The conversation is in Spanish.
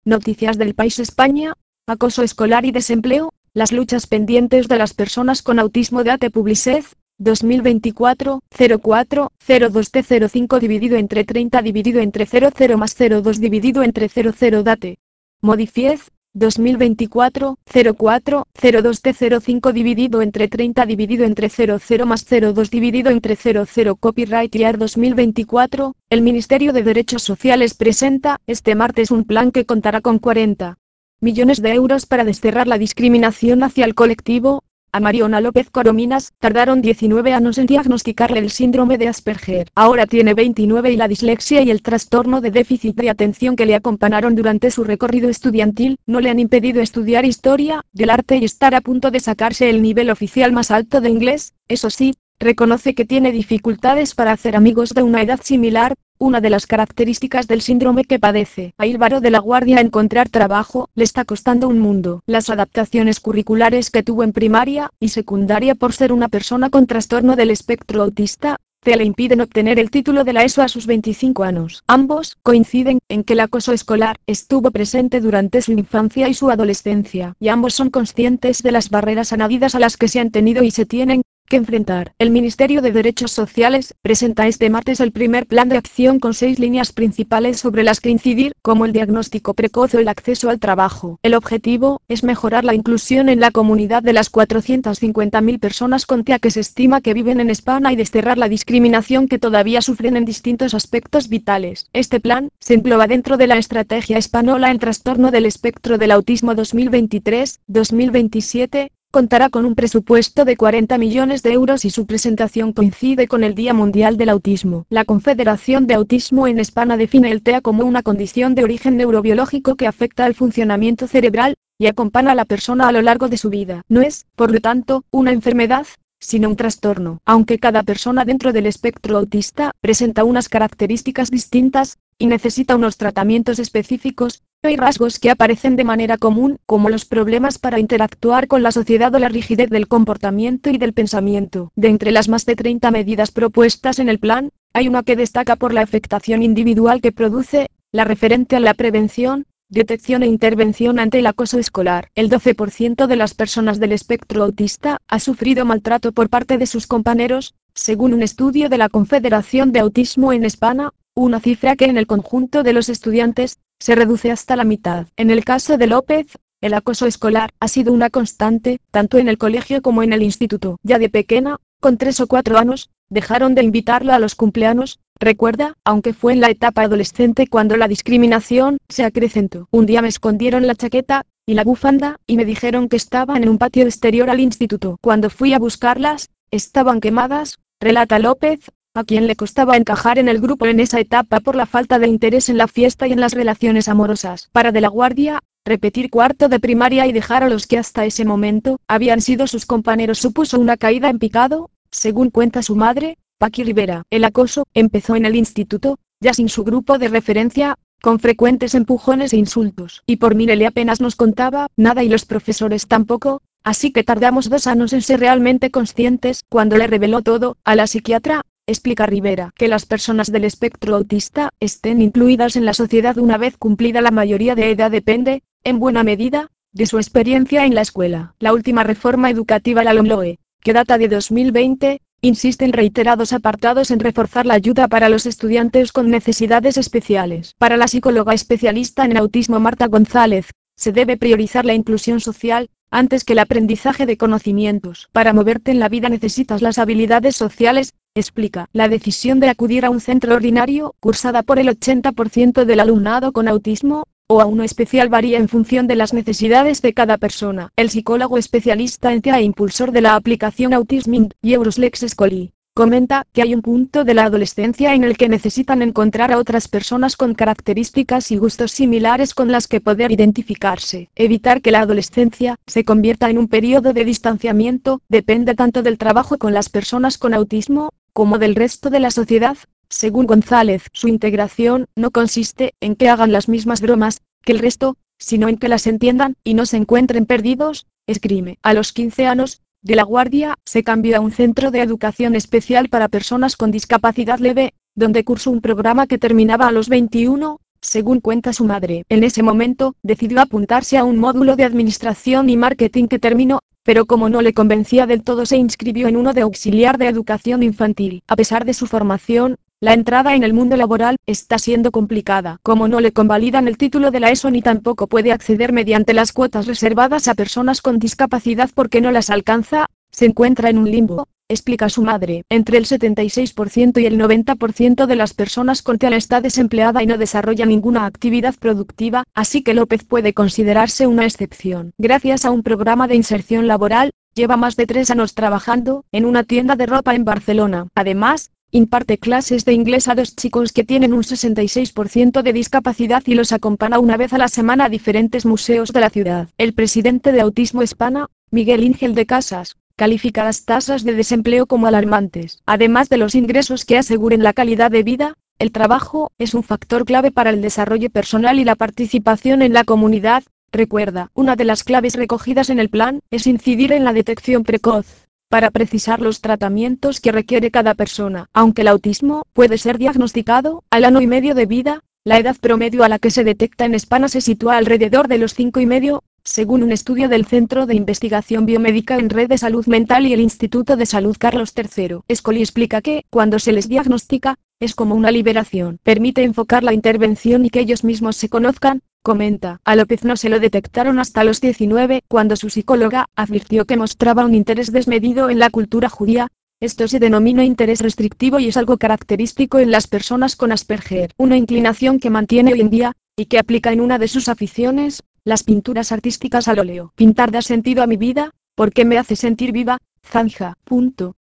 Noticias del País España, acoso escolar y desempleo, las luchas pendientes de las personas con autismo. Date Publicez, 2024, 04, 02T05 dividido entre 30 dividido entre 00 más 02 dividido entre 00. Date Modifiez, 2024, 04, 02T05 dividido entre 30 dividido entre 00 más 02 dividido entre 00. Copyright Year 2024, el Ministerio de Derechos Sociales presenta este martes un plan que contará con 40 millones de euros para desterrar la discriminación hacia el colectivo. A Mariona López Corominas tardaron 19 años en diagnosticarle el síndrome de Asperger. Ahora tiene 29 y la dislexia y el trastorno de déficit de atención que le acompañaron durante su recorrido estudiantil no le han impedido estudiar historia del arte y estar a punto de sacarse el nivel oficial más alto de inglés. Eso sí, reconoce que tiene dificultades para hacer amigos de una edad similar. Una de las características del síndrome que padece a Álvaro de la Guardia: encontrar trabajo le está costando un mundo. Las adaptaciones curriculares que tuvo en primaria y secundaria por ser una persona con trastorno del espectro autista, le impiden obtener el título de la ESO a sus 25 años. Ambos coinciden en que el acoso escolar estuvo presente durante su infancia y su adolescencia, y ambos son conscientes de las barreras añadidas a las que se han tenido y se tienen que enfrentar. El Ministerio de Derechos Sociales presenta este martes el primer plan de acción con 6 líneas principales sobre las que incidir, como el diagnóstico precoz o el acceso al trabajo. El objetivo es mejorar la inclusión en la comunidad de las 450.000 personas con TEA que se estima que viven en España y desterrar la discriminación que todavía sufren en distintos aspectos vitales. Este plan se engloba dentro de la Estrategia Española en Trastorno del Espectro del Autismo 2023-2027. Contará con un presupuesto de 40 millones de euros y su presentación coincide con el Día Mundial del Autismo. La Confederación de Autismo en España define el TEA como una condición de origen neurobiológico que afecta al funcionamiento cerebral y acompaña a la persona a lo largo de su vida. No es, por lo tanto, una enfermedad, sino un trastorno. Aunque cada persona dentro del espectro autista presenta unas características distintas y necesita unos tratamientos específicos, hay rasgos que aparecen de manera común, como los problemas para interactuar con la sociedad o la rigidez del comportamiento y del pensamiento. De entre las más de 30 medidas propuestas en el plan, hay una que destaca por la afectación individual que produce, la referente a la prevención, detección e intervención ante el acoso escolar. El 12% de las personas del espectro autista ha sufrido maltrato por parte de sus compañeros, según un estudio de la Confederación de Autismo en España, una cifra que en el conjunto de los estudiantes se reduce hasta la mitad. En el caso de López, el acoso escolar ha sido una constante, tanto en el colegio como en el instituto. Ya de pequeña, con 3 o 4 años, dejaron de invitarla a los cumpleaños. Recuerda, aunque fue en la etapa adolescente cuando la discriminación se acrecentó. Un día me escondieron la chaqueta y la bufanda y me dijeron que estaban en un patio exterior al instituto. Cuando fui a buscarlas, estaban quemadas, relata López, a quien le costaba encajar en el grupo en esa etapa por la falta de interés en la fiesta y en las relaciones amorosas. Para de la Guardia, repetir cuarto de primaria y dejar a los que hasta ese momento habían sido sus compañeros supuso una caída en picado, según cuenta su madre, Paqui Rivera. El acoso empezó en el instituto, ya sin su grupo de referencia, con frecuentes empujones e insultos. Y por Mirele apenas nos contaba nada y los profesores tampoco, así que tardamos 2 años en ser realmente conscientes. Cuando le reveló todo a la psiquiatra, explica Rivera, que las personas del espectro autista estén incluidas en la sociedad una vez cumplida la mayoría de edad depende, en buena medida, de su experiencia en la escuela. La última reforma educativa, la LOMLOE, que data de 2020, insiste en reiterados apartados en reforzar la ayuda para los estudiantes con necesidades especiales. Para la psicóloga especialista en autismo Marta González, se debe priorizar la inclusión social, antes que el aprendizaje de conocimientos. Para moverte en la vida necesitas las habilidades sociales, explica. La decisión de acudir a un centro ordinario, cursada por el 80% del alumnado con autismo, o a uno especial varía en función de las necesidades de cada persona. El psicólogo especialista en TEA e impulsor de la aplicación Autism y Euroslex Scoli, comenta que hay un punto de la adolescencia en el que necesitan encontrar a otras personas con características y gustos similares con las que poder identificarse. Evitar que la adolescencia se convierta en un periodo de distanciamiento depende tanto del trabajo con las personas con autismo, como del resto de la sociedad. Según González, su integración no consiste en que hagan las mismas bromas que el resto, sino en que las entiendan y no se encuentren perdidos. Escribe. A los 15 años, de la Guardia se cambió a un centro de educación especial para personas con discapacidad leve, donde cursó un programa que terminaba a los 21. según cuenta su madre. En ese momento, decidió apuntarse a un módulo de administración y marketing que terminó, pero como no le convencía del todo se inscribió en uno de auxiliar de educación infantil. A pesar de su formación, la entrada en el mundo laboral está siendo complicada. Como no le convalidan el título de la ESO ni tampoco puede acceder mediante las cuotas reservadas a personas con discapacidad porque no las alcanza, se encuentra en un limbo, explica su madre. Entre el 76% y el 90% de las personas con TEA está desempleada y no desarrolla ninguna actividad productiva, así que López puede considerarse una excepción. Gracias a un programa de inserción laboral, lleva más de 3 años trabajando en una tienda de ropa en Barcelona. Además, imparte clases de inglés a 2 chicos que tienen un 66% de discapacidad y los acompaña una vez a la semana a diferentes museos de la ciudad. El presidente de Autismo Hispana, Miguel Ángel de Casas, califica las tasas de desempleo como alarmantes. Además de los ingresos que aseguren la calidad de vida, el trabajo es un factor clave para el desarrollo personal y la participación en la comunidad. Recuerda, una de las claves recogidas en el plan es incidir en la detección precoz, para precisar los tratamientos que requiere cada persona. Aunque el autismo puede ser diagnosticado al año y medio de vida, la edad promedio a la que se detecta en España se sitúa alrededor de los 5,5, según un estudio del Centro de Investigación Biomédica en Red de Salud Mental y el Instituto de Salud Carlos III. Escoli explica que, cuando se les diagnostica, es como una liberación. Permite enfocar la intervención y que ellos mismos se conozcan. Comenta, a López no se lo detectaron hasta los 19, cuando su psicóloga advirtió que mostraba un interés desmedido en la cultura judía. Esto se denomina interés restrictivo y es algo característico en las personas con Asperger. Una inclinación que mantiene hoy en día, y que aplica en una de sus aficiones, las pinturas artísticas al óleo. Pintar da sentido a mi vida, porque me hace sentir viva. Zanja.